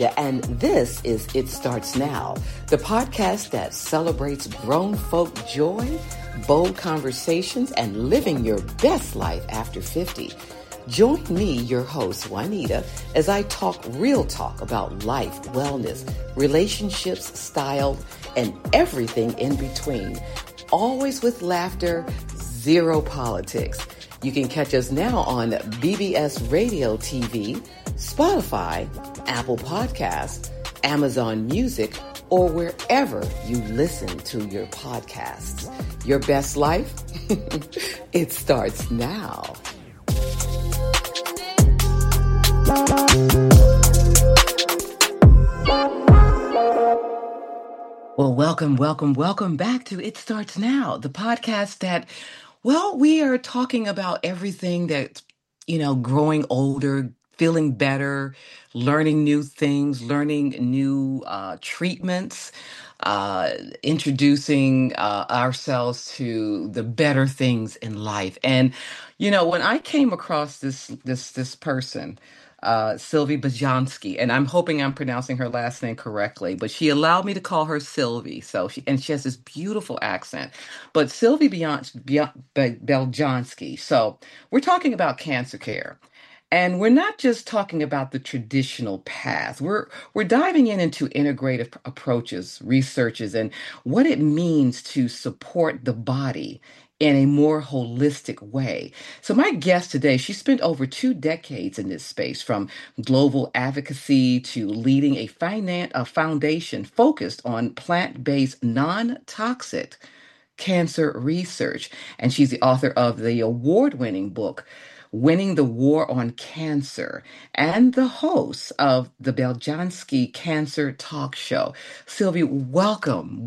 Juanita, and this is It Starts Now, the podcast that celebrates grown folk joy, bold conversations, and living your best life after 50. Join me, your host, Juanita, as I talk real talk about life, wellness, relationships, style, and everything in between. Always with laughter, zero politics. You can catch us now on BBS Radio TV, Spotify, Apple Podcasts, Amazon Music, or wherever you listen to your podcasts. Your best life? It starts now. Well, welcome back to It Starts Now, the podcast that, well, we are talking about everything that, growing older, feeling better, learning new things, learning new treatments, introducing ourselves to the better things in life. And, when I came across this person, Sylvie Bajanski, and I'm hoping I'm pronouncing her last name correctly, but she allowed me to call her Sylvie. So she has this beautiful accent. But Sylvie Beljanski. So we're talking about cancer care. And we're not just talking about the traditional path. We're diving into integrative approaches, researches, and what it means to support the body in a more holistic way. So my guest today, she spent over 2 decades in this space, from global advocacy to leading a foundation focused on plant-based, non-toxic cancer research. And she's the author of the award-winning book, Winning the War on Cancer, and the host of the Beljanski Cancer Talk Show. Sylvie, welcome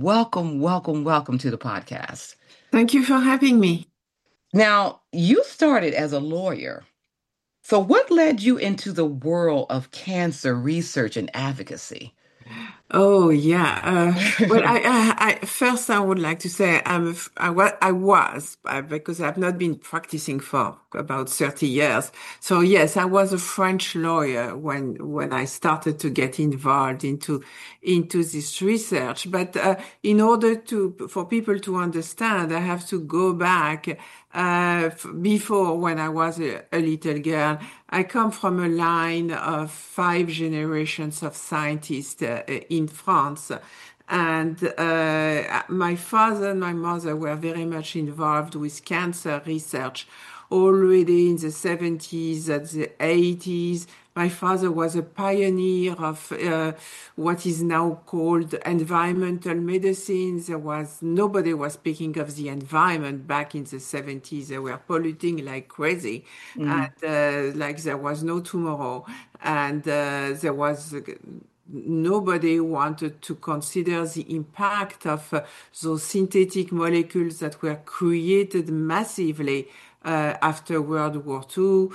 to the podcast. Thank you for having me. Now, you started as a lawyer. So what led you into the world of cancer research and advocacy? Oh yeah. Well, I first I would like to say I was because I've not been practicing for about 30 years. So yes, I was a French lawyer when I started to get involved into this research. But in order for people to understand, I have to go back before, when I was a little girl. I come from a line of 5 generations of scientists in France. And my father and my mother were very much involved with cancer research already in the 70s, at the 80s. My father was a pioneer of what is now called environmental medicine. Nobody was speaking of the environment back in the 70s. They were polluting like crazy, and like there was no tomorrow. And there was nobody wanted to consider the impact of those synthetic molecules that were created massively after World War II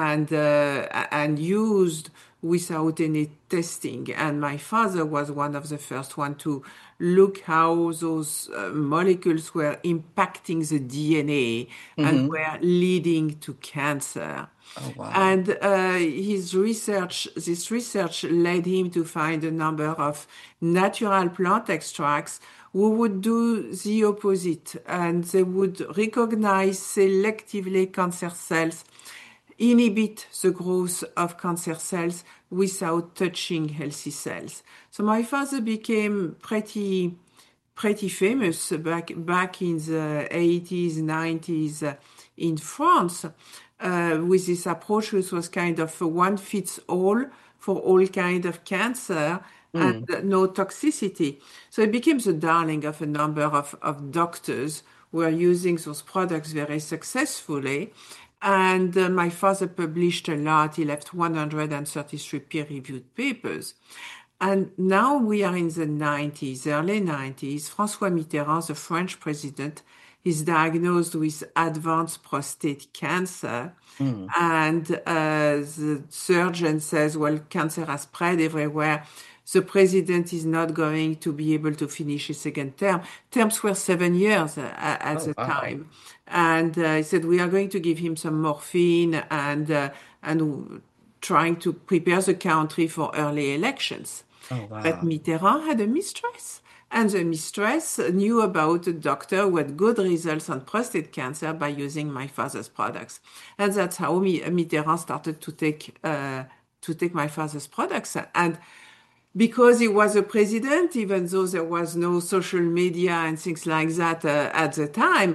and used without any testing. And my father was one of the first one to look how those molecules were impacting the DNA and were leading to cancer. Oh, wow. And this research led him to find a number of natural plant extracts who would do the opposite, and they would recognize selectively cancer cells, inhibit the growth of cancer cells without touching healthy cells. So my father became pretty famous back in the 80s, 90s in France with this approach, which was kind of a one-fits-all for all kind of cancer and no toxicity. So it became the darling of a number of doctors who were using those products very successfully. And my father published a lot. He left 133 peer-reviewed papers. And now we are in the 90s, early 90s. François Mitterrand, the French president, is diagnosed with advanced prostate cancer. And the surgeon says, well, cancer has spread everywhere. The president is not going to be able to finish his second term. Terms were 7 years at the time. And he said, we are going to give him some morphine and trying to prepare the country for early elections. Oh, But wow. Mitterrand had a mistress, and the mistress knew about a doctor who had good results on prostate cancer by using my father's products, and that's how Mitterrand started to take my father's products. And because he was a president, even though there was no social media and things like that at the time,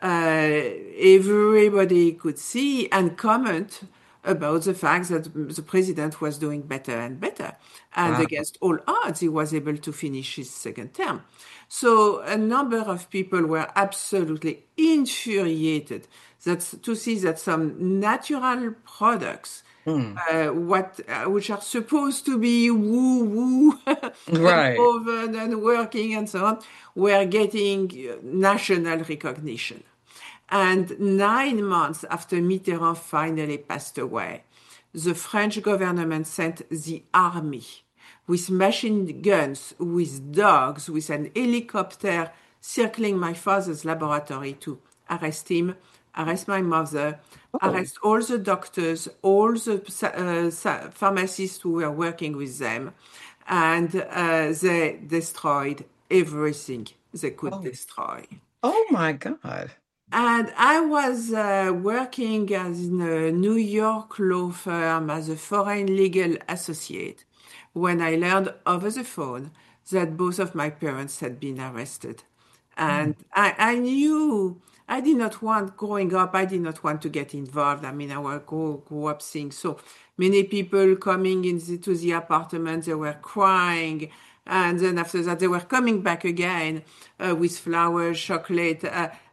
everybody could see and comment about the fact that the president was doing better and better. And Wow. against all odds, he was able to finish his second term. So a number of people were absolutely infuriated to see that some natural products Mm. which are supposed to be woo woo and Right. proven and working and so on, were getting national recognition. And 9 months after Mitterrand finally passed away, the French government sent the army with machine guns, with dogs, with an helicopter circling my father's laboratory to arrest him, arrest my mother, Oh, arrest all the doctors, all the pharmacists who were working with them, and they destroyed everything they could oh, destroy. oh my God. And I was working as in a New York law firm as a foreign legal associate when I learned over the phone that both of my parents had been arrested. Mm. And I knew I did not want, growing up, I did not want to get involved. I mean, grew up seeing so many people coming to the apartment, they were crying. And then after that, they were coming back again with flowers, chocolate.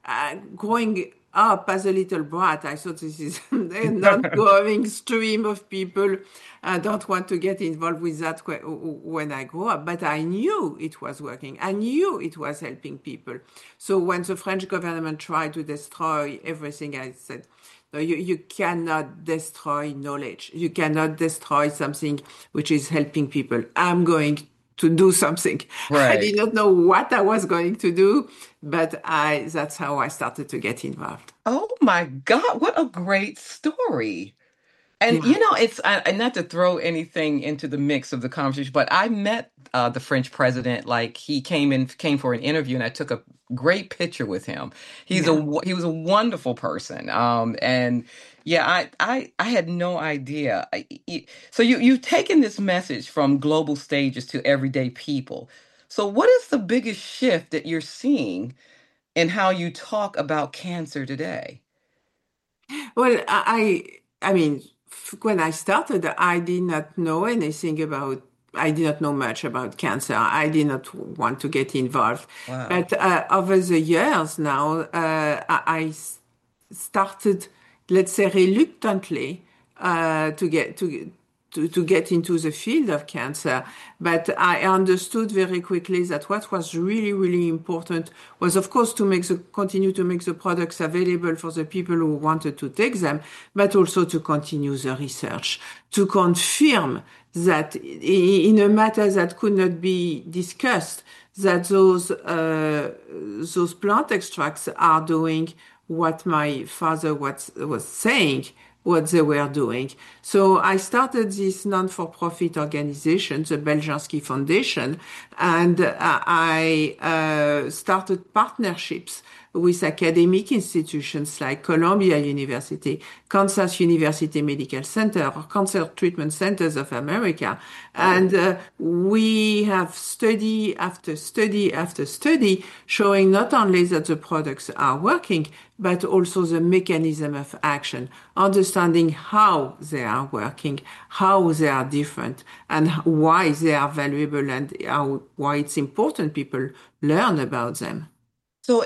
Growing up as a little brat, I thought this is an ongoing stream of people. I don't want to get involved with that when I grow up, but I knew it was working. I knew it was helping people. So when the French government tried to destroy everything, I said, no, you cannot destroy knowledge. You cannot destroy something which is helping people. I'm going to do something. I Right. did not know what I was going to do, but that's how I started to get involved. Oh my God, what a great story. And Yeah. and not to throw anything into the mix of the conversation, but I met the French president. Like he came for an interview, and I took a great picture with him. Yeah. He was a wonderful person. And yeah, I had no idea. So you've taken this message from global stages to everyday people. So what is the biggest shift that you're seeing in how you talk about cancer today? Well, I mean, when I started, I did not know anything about, I did not know much about cancer. I did not want to get involved. Wow. But over the years now, I started, let's say, reluctantly to get into the field of cancer. But I understood very quickly that what was really, really important was, of course, to continue to make the products available for the people who wanted to take them, but also to continue the research, to confirm that in a matter that could not be discussed, that those plant extracts are doing what my father was saying, what they were doing. So I started this non-for-profit organization, the Beljanski Foundation, and I started partnerships with academic institutions like Columbia University, Kansas University Medical Center, or Cancer Treatment Centers of America. Oh. And we have study after study after study showing not only that the products are working, but also the mechanism of action, understanding how they are working, how they are different, and why they are valuable and why it's important people learn about them. So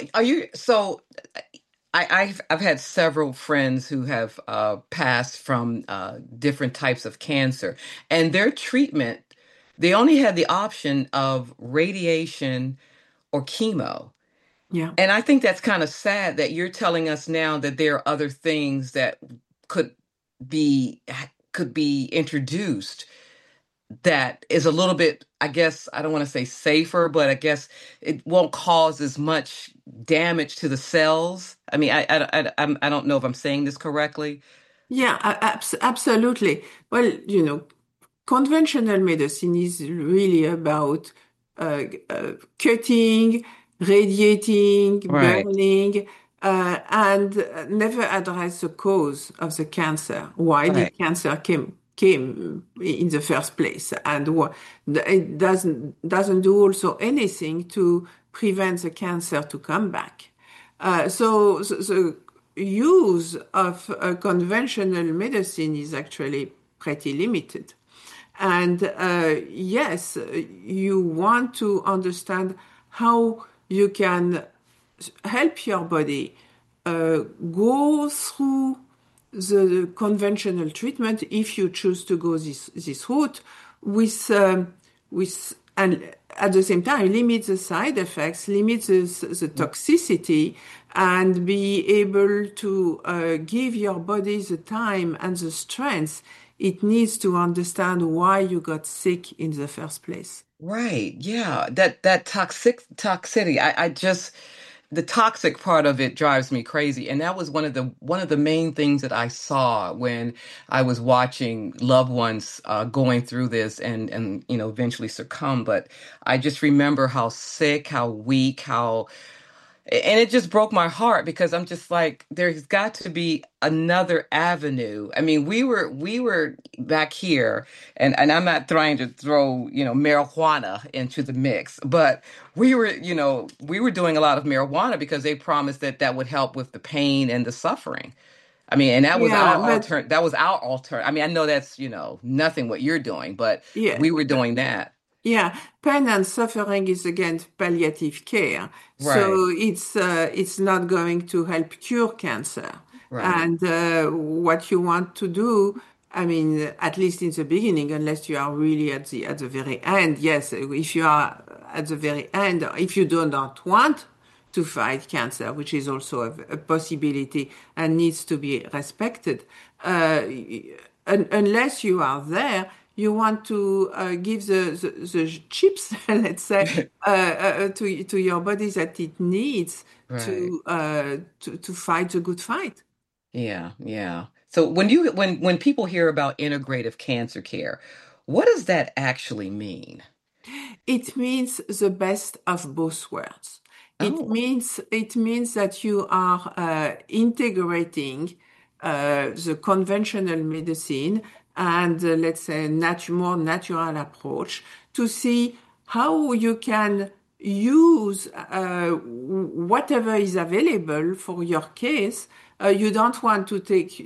I've had several friends who have passed from different types of cancer, and their treatment, they only had the option of radiation or chemo. Yeah. And I think that's kind of sad that you're telling us now that there are other things that could be could be introduced that is a little bit, I guess, I don't want to say safer, but I guess it won't cause as much damage to the cells. I mean, I don't know if I'm saying this correctly. Yeah, absolutely. Well, conventional medicine is really about cutting, radiating, Right, burning, and never address the cause of the cancer. Why right, did cancer came in the first place, and it doesn't do also anything to prevent the cancer to come back. So the use of conventional medicine is actually pretty limited. And yes, you want to understand how you can help your body go through the conventional treatment if you choose to go this route with and at the same time limit the side effects, limit the toxicity, and be able to give your body the time and the strength it needs to understand why you got sick in the first place. right. Yeah, that toxicity. I just the toxic part of it drives me crazy, and that was one of the main things that I saw when I was watching loved ones going through this and eventually succumb. But I just remember how sick, how weak, how and it just broke my heart because I'm just like, there's got to be another avenue. I mean, we were back here, and I'm not trying to throw, marijuana into the mix, but we were doing a lot of marijuana because they promised that that would help with the pain and the suffering. I mean, and that was Yeah, our but alter that was our alter. I mean, I know that's, nothing what you're doing, but yeah, we were doing that. yeah, pain and suffering is against palliative care, Right, so it's not going to help cure cancer. right. And what you want to do, I mean, at least in the beginning, unless you are really at the very end, yes, if you are at the very end, if you do not want to fight cancer, which is also a possibility and needs to be respected. Unless you are there, you want to give the chips, let's say, to your body that it needs Right. to fight the good fight. Yeah, yeah. So when people hear about integrative cancer care, what does that actually mean? It means the best of both worlds. Oh, It means that you are integrating the conventional medicine and let's say more natural approach to see how you can use whatever is available for your case. You don't want to take,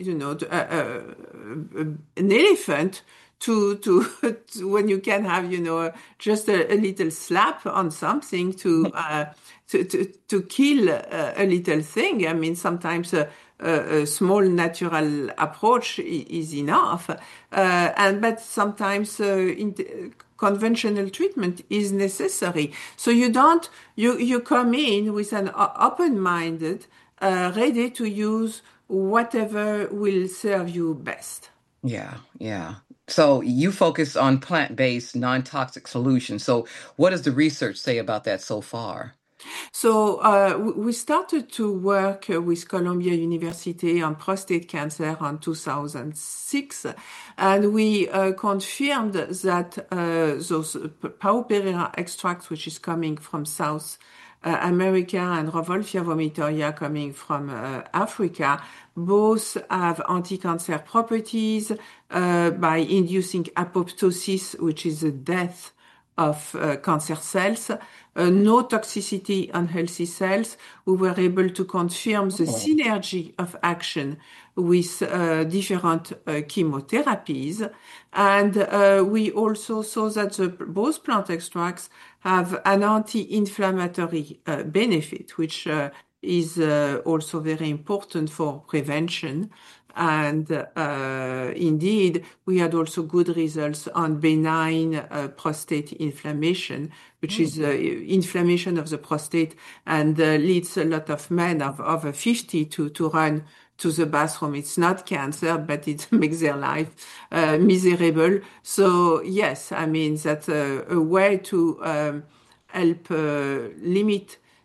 an elephant to, when you can have, just a little slap on something to kill a little thing. I mean, sometimes a small natural approach is enough, but sometimes conventional treatment is necessary. So you come in with an open-minded, ready to use whatever will serve you best. yeah, yeah. So you focus on plant-based, non-toxic solutions. So what does the research say about that so far? So we started to work with Columbia University on prostate cancer in 2006, and we confirmed that those Pao Pereira extracts, which is coming from South America, and Revolvia vomitoria coming from Africa, both have anti-cancer properties by inducing apoptosis, which is the death of cancer cells, no toxicity on healthy cells. We were able to confirm the Oh, synergy of action with different chemotherapies. And we also saw that both plant extracts have an anti-inflammatory benefit, which is also very important for prevention. And indeed, we had also good results on benign prostate inflammation, which hmm. is inflammation of the prostate and leads a lot of men of over 50 to run to the bathroom. It's not cancer, but it makes their life miserable. So yes, I mean, that's a way to help limit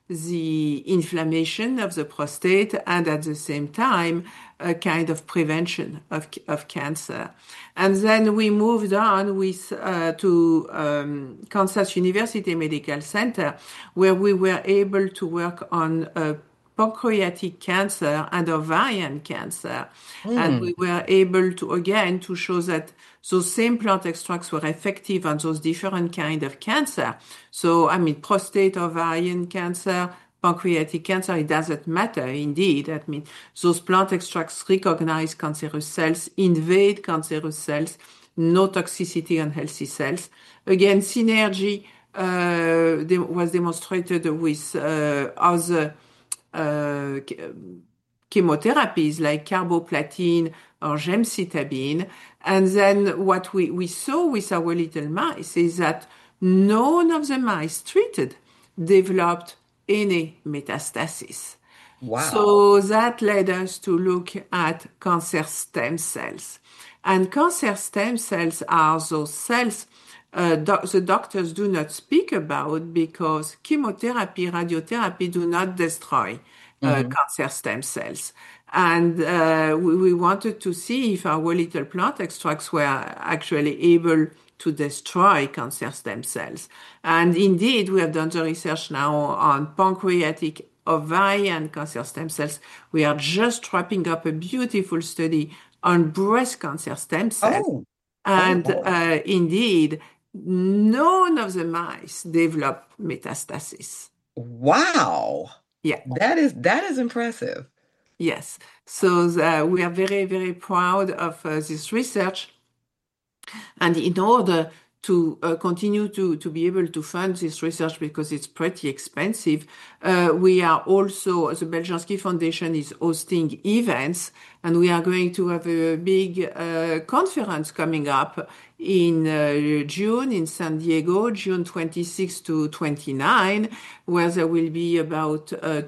the inflammation of the prostate and at the same time a kind of prevention of cancer. And then we moved on to Kansas University Medical Center, where we were able to work on pancreatic cancer and ovarian cancer. And Hmm. we were able to, again, to show that those same plant extracts were effective on those different kind of cancer. So, I mean, prostate, ovarian cancer, pancreatic cancer, it doesn't matter indeed. I mean, those plant extracts recognize cancerous cells, invade cancerous cells, no toxicity on healthy cells. Again, synergy was demonstrated with other uh, chemotherapies like carboplatin or gemcitabine. And then what we saw with our little mice is that none of the mice treated developed any metastasis. Wow. So that led us to look at cancer stem cells. And cancer stem cells are those cells the doctors do not speak about because chemotherapy, radiotherapy do not destroy Hmm. cancer stem cells. And we wanted to see if our little plant extracts were actually able to destroy cancer stem cells. And indeed, we have done the research now on pancreatic, ovarian cancer stem cells. We are just wrapping up a beautiful study on breast cancer stem cells. Oh, oh And boy. indeed, none of the mice develop metastasis. Wow. Yeah. That is impressive. Yes. So we are very, very proud of this research. And in order to continue to be able to fund this research because it's pretty expensive, we are also, the Beljanski Foundation is hosting events, and we are going to have a big conference coming up in June in San Diego, June 26 to 29, where there will be about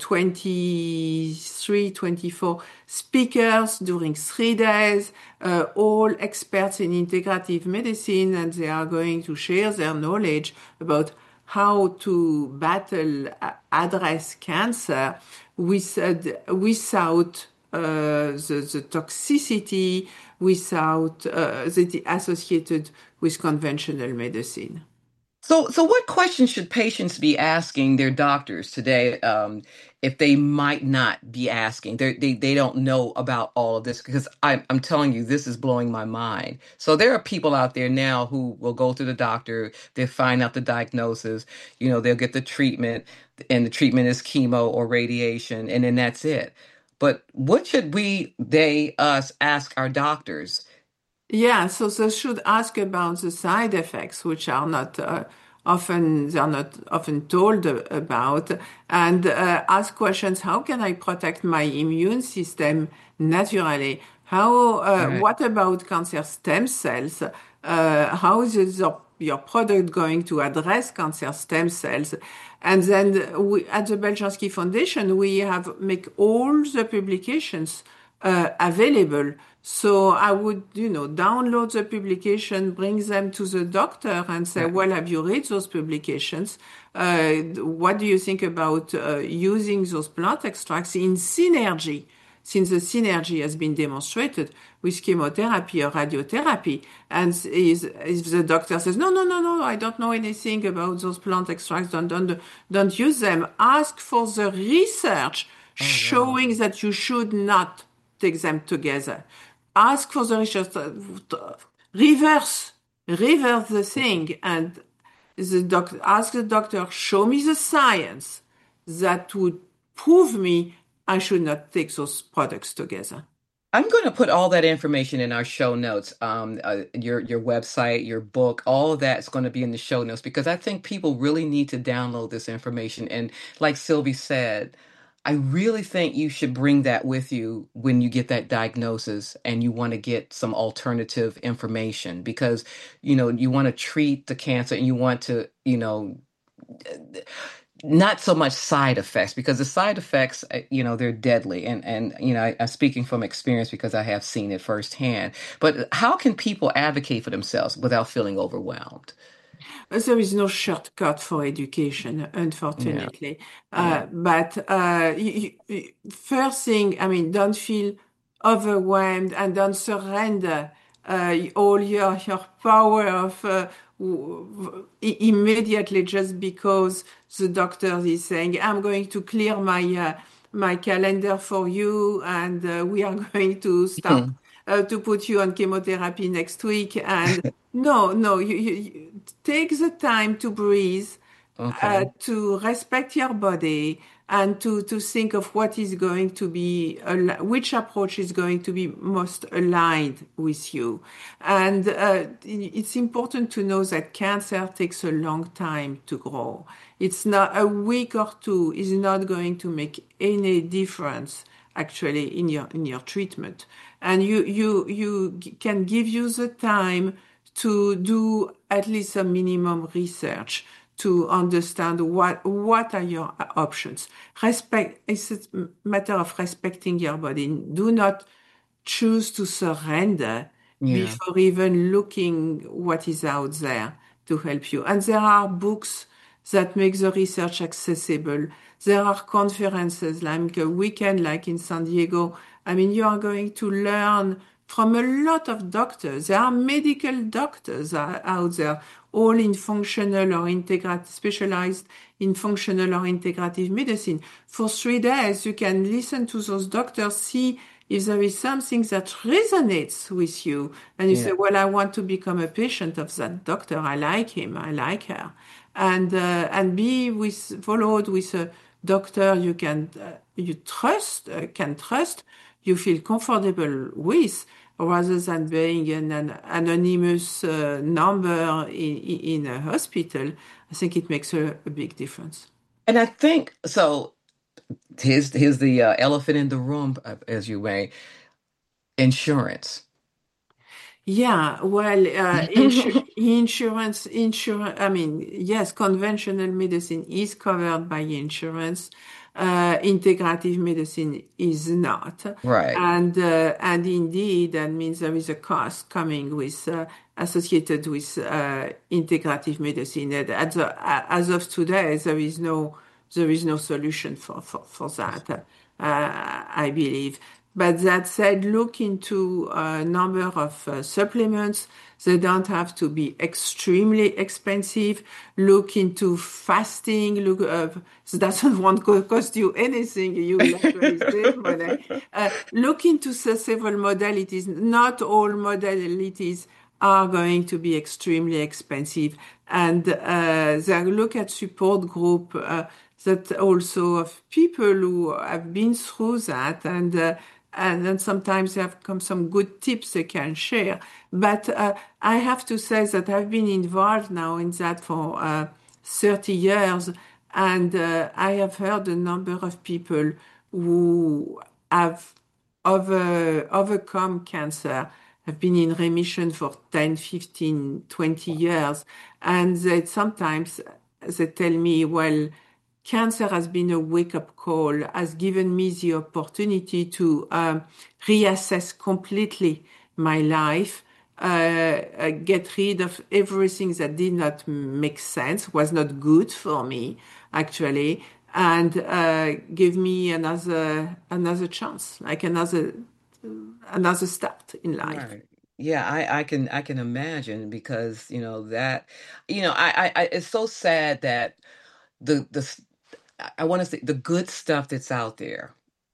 23, 24 speakers during 3 days, all experts in integrative medicine, and they are going to share their knowledge about how to address cancer without the toxicity, without the associated with conventional medicine. So what questions should patients be asking their doctors today, if they might not be asking? They don't know about all of this because I'm telling you, this is blowing my mind. So there are people out there now who will go to the doctor, they'll find out the diagnosis, they'll get the treatment, and the treatment is chemo or radiation, and then that's it. But what should us ask our doctors? Yeah, so they should ask about the side effects, which are not they are not often told about, and ask questions. How can I protect my immune system naturally? Right. What about cancer stem cells? How is your product going to address cancer stem cells? And then at the Beljanski Foundation, we have make all the publications available. So I would, download the publication, bring them to the doctor and say, Right. well, have you read those publications? What do you think about using those plant extracts in synergy? Since the synergy has been demonstrated with chemotherapy or radiotherapy, and if the doctor says, no, no, no, no, I don't know anything about those plant extracts, don't use them. Ask for the research Oh, wow. showing that you should not take them together. Ask for the research, reverse, reverse the thing, and ask the doctor, show me the science that would prove me I should not take those products together. I'm going to put all that information in our show notes. Your website, your book, all of that's going to be in the show notes because I think people really need to download this information. And like Sylvie said, I really think you should bring that with you when you get that diagnosis and you want to get some alternative information because, you want to treat the cancer and you want to, not so much side effects because the side effects, they're deadly, and I'm speaking from experience because I have seen it firsthand. But how can people advocate for themselves without feeling overwhelmed? There is no shortcut for education, Yeah, unfortunately. yeah. First thing, I mean, don't feel overwhelmed and don't surrender all your power of immediately just because the doctor is saying, "I'm going to clear my calendar for you, and we are going to start to put you on chemotherapy next week." And no, no, you take the time to breathe, Okay. to respect your body, and to think of what is going to be, which approach is going to be most aligned with you. And it's important to know that cancer takes a long time to grow. It's not a week or two is not going to make any difference actually in your treatment. And you can give you the time to do at least a minimum research to understand what are your options. Respect, it's a matter of respecting your body. Do not choose to surrender Yeah. before even looking what is out there to help you. And there are books that make the research accessible. There are conferences like a weekend, like in San Diego. I mean, you are going to learn from a lot of doctors. There are medical doctors out there, all in functional or integrative, specialized in functional or integrative medicine. For 3 days, you can listen to those doctors, see if there is something that resonates with you, and you say, Yeah. well, I want to become a patient of that doctor. I like him. I like her. And be followed with a doctor you can trust, you feel comfortable with, rather than being an anonymous number in a hospital. I think it makes a big difference. And I think so. Here's the elephant in the room, as you may. Insurance. Yeah, well, insurance, I mean, yes, conventional medicine is covered by insurance. Integrative medicine is not. Right. And indeed, that means there is a cost coming with, associated with, integrative medicine. And as of today, there is no solution for that, I believe. But that said, look into a number of supplements. They don't have to be extremely expensive. Look into fasting. It doesn't want to cost you anything. You will actually save money. Look into several modalities. Not all modalities are going to be extremely expensive. And then look at support group that also of people who have been through that, and then sometimes they have come some good tips they can share. But I have to say that I've been involved now in that for 30 years, and I have heard a number of people who have overcome cancer, have been in remission for 10, 15, 20 years. And sometimes they tell me, well, cancer has been a wake-up call, has given me the opportunity to reassess completely my life, get rid of everything that did not make sense, was not good for me, actually, and give me another chance, like another start in life. Right. Yeah, I can imagine because that I it's so sad that the I want to say the good stuff that's out there,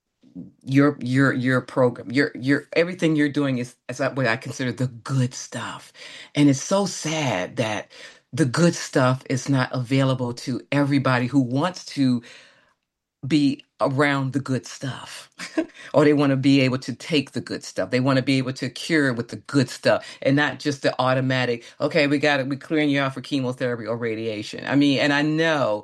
your program, your everything you're doing is what I consider the good stuff. And it's so sad that the good stuff is not available to everybody who wants to be around the good stuff. Or they want to be able to take the good stuff. They want to be able to cure with the good stuff and not just the automatic, okay, we're clearing you out for chemotherapy or radiation. I mean, and I know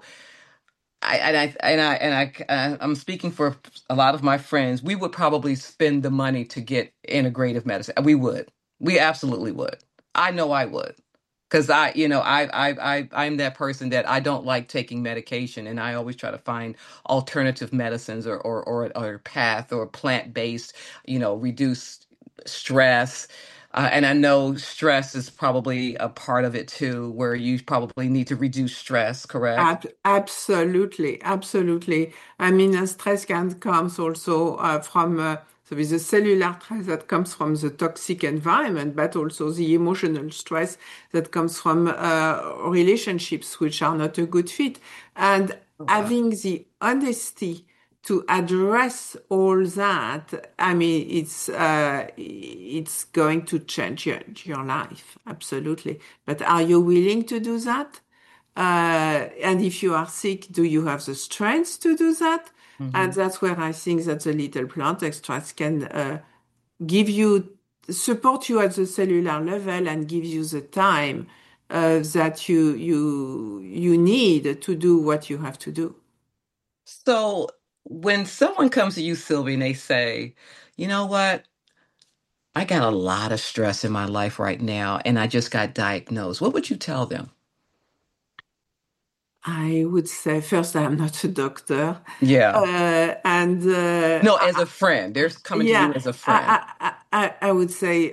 I'm speaking for a lot of my friends. We would probably spend the money to get integrative medicine. We would. We absolutely would. I know I would. Because I'm that person that I don't like taking medication, and I always try to find alternative medicines or a path or plant based, reduce stress. And I know stress is probably a part of it too, where you probably need to reduce stress, correct? Absolutely, absolutely. I mean, stress can come also from so with the cellular stress that comes from the toxic environment, but also the emotional stress that comes from relationships which are not a good fit. And Oh, wow. having the honesty to address all that, I mean, it's going to change your life, absolutely. But are you willing to do that? And if you are sick, do you have the strength to do that? And Hmm. that's where I think that the little plant extracts can give you, support you at the cellular level and give you the time that you need to do what you have to do. So when someone comes to you, Sylvie, and they say, you know what? I got a lot of stress in my life right now, and I just got diagnosed. What would you tell them? I would say first, I'm not a doctor, Yeah. and No, as a friend. They're coming to you yeah, as a friend. I would say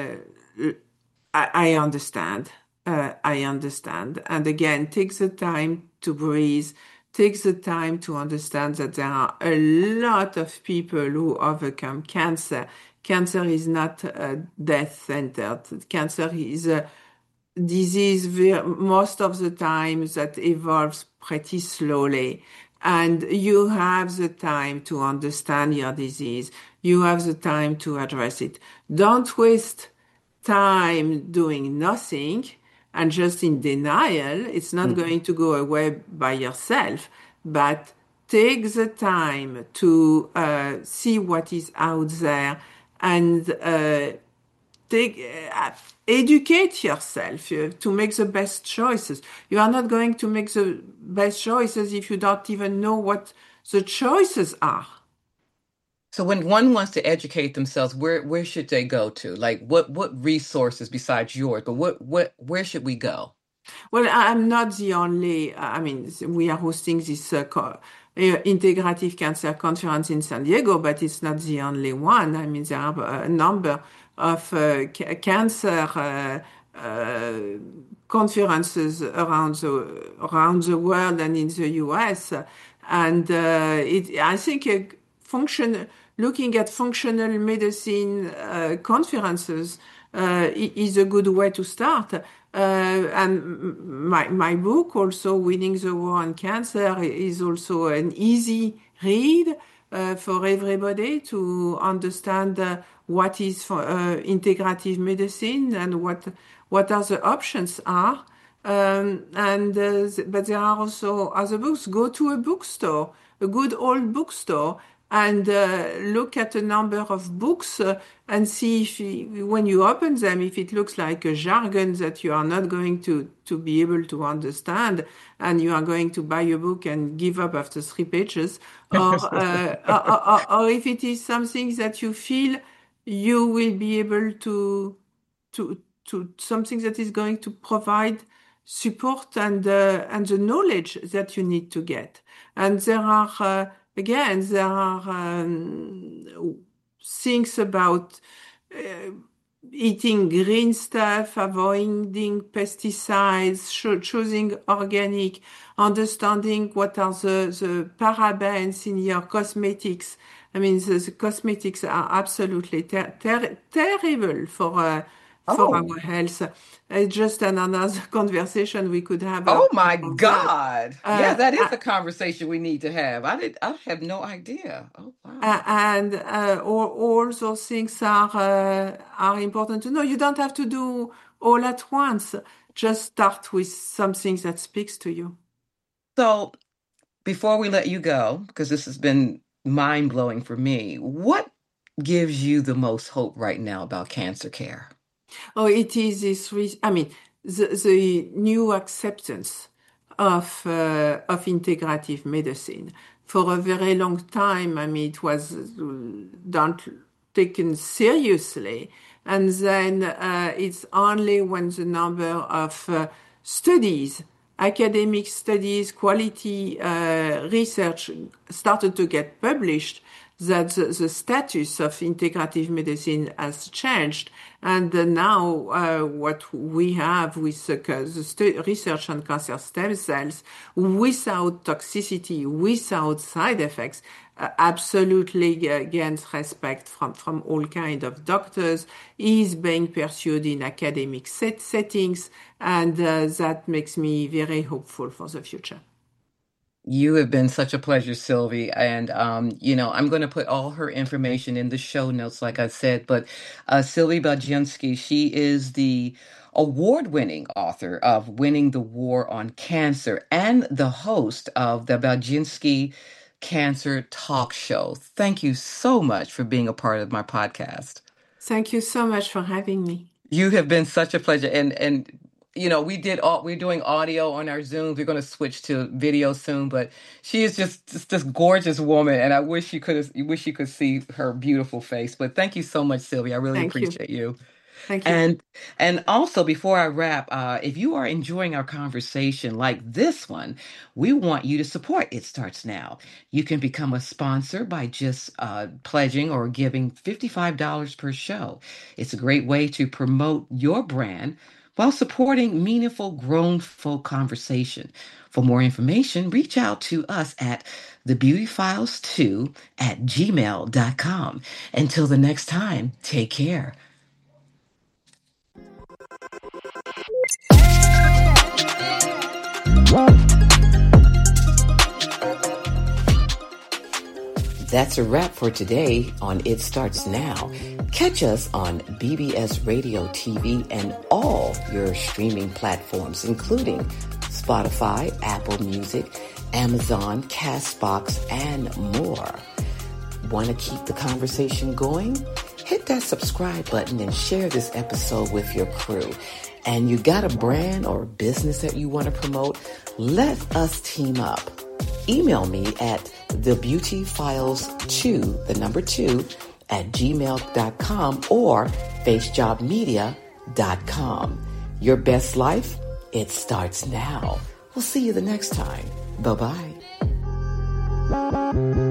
I understand. I understand. And again, take the time to breathe. Take the time to understand that there are a lot of people who overcome cancer. Cancer is not death centered. Cancer is a disease most of the time that evolves pretty slowly. And you have the time to understand your disease. You have the time to address it. Don't waste time doing nothing and just in denial. It's not Mhm. going to go away by yourself, but take the time to see what is out there and take educate yourself to make the best choices. You are not going to make the best choices if you don't even know what the choices are. So when one wants to educate themselves, where should they go to? Like what resources besides yours? But what where should we go? Well, I'm not the only, I mean, we are hosting this integrative cancer conference in San Diego, but it's not the only one. I mean, there are a number of cancer uh, conferences around the world and in the US. And I think looking at functional medicine conferences is a good way to start. And my book also, Winning the War on Cancer, is also an easy read for everybody to understand what is for, integrative medicine and what are the options are. But there are also other books. Go to a bookstore, a good old bookstore, and look at a number of books and see if when you open them, if it looks like a jargon that you are not going to be able to understand, and you are going to buy a book and give up after 3 pages, or if it is something that you feel you will be able to something that is going to provide support and the knowledge that you need to get. And there are again there are things about uh, eating green stuff, avoiding pesticides, choosing organic, understanding what are the parabens in your cosmetics. I mean, the cosmetics are absolutely terrible for Oh, our health. It's just another conversation we could have oh my about that. God. Yeah, Uh, that is uh, a conversation we need to have. I have no idea. Oh wow. and all those things are important to know. You don't have to do all at once. Just start with something that speaks to you. So before we let you go, because this has been mind-blowing for me, what gives you the most hope right now about cancer care? Oh, it is this. I mean, the new acceptance of integrative medicine. For a very long time, I mean, it was not taken seriously, and then it's only when the number of studies, academic studies, quality research started to get published that the status of integrative medicine has changed. And now what we have with the research on cancer stem cells without toxicity, without side effects, absolutely gains respect from all kinds of doctors, is being pursued in academic settings, and that makes me very hopeful for the future. You have been such a pleasure, Sylvie. And, I'm going to put all her information in the show notes, like I said. But Sylvie Badziński, she is the award-winning author of Winning the War on Cancer and the host of the Badziński Cancer Talk Show. Thank you so much for being a part of my podcast. Thank you so much for having me. You have been such a pleasure. And we're doing audio on our Zooms. We're going to switch to video soon, but she is just this gorgeous woman, and I wish you could see her beautiful face. But thank you so much, Sylvia. I really appreciate you. Thank you. And also, before I wrap, if you are enjoying our conversation like this one, we want you to support It Starts Now. You can become a sponsor by just pledging or giving $55 per show. It's a great way to promote your brand while supporting meaningful grown folk conversation. For more information, reach out to us at thebeautyfiles2@gmail.com. Until the next time, take care. That's a wrap for today on It Starts Now. Catch us on BBS Radio TV and all your streaming platforms, including Spotify, Apple Music, Amazon, Castbox, and more. Want to keep the conversation going? Hit that subscribe button and share this episode with your crew. And you got a brand or business that you want to promote? Let us team up. Email me at thebeautyfiles2@gmail.com or facejobmedia.com. Your best life, it starts now. We'll see you the next time. Bye-bye.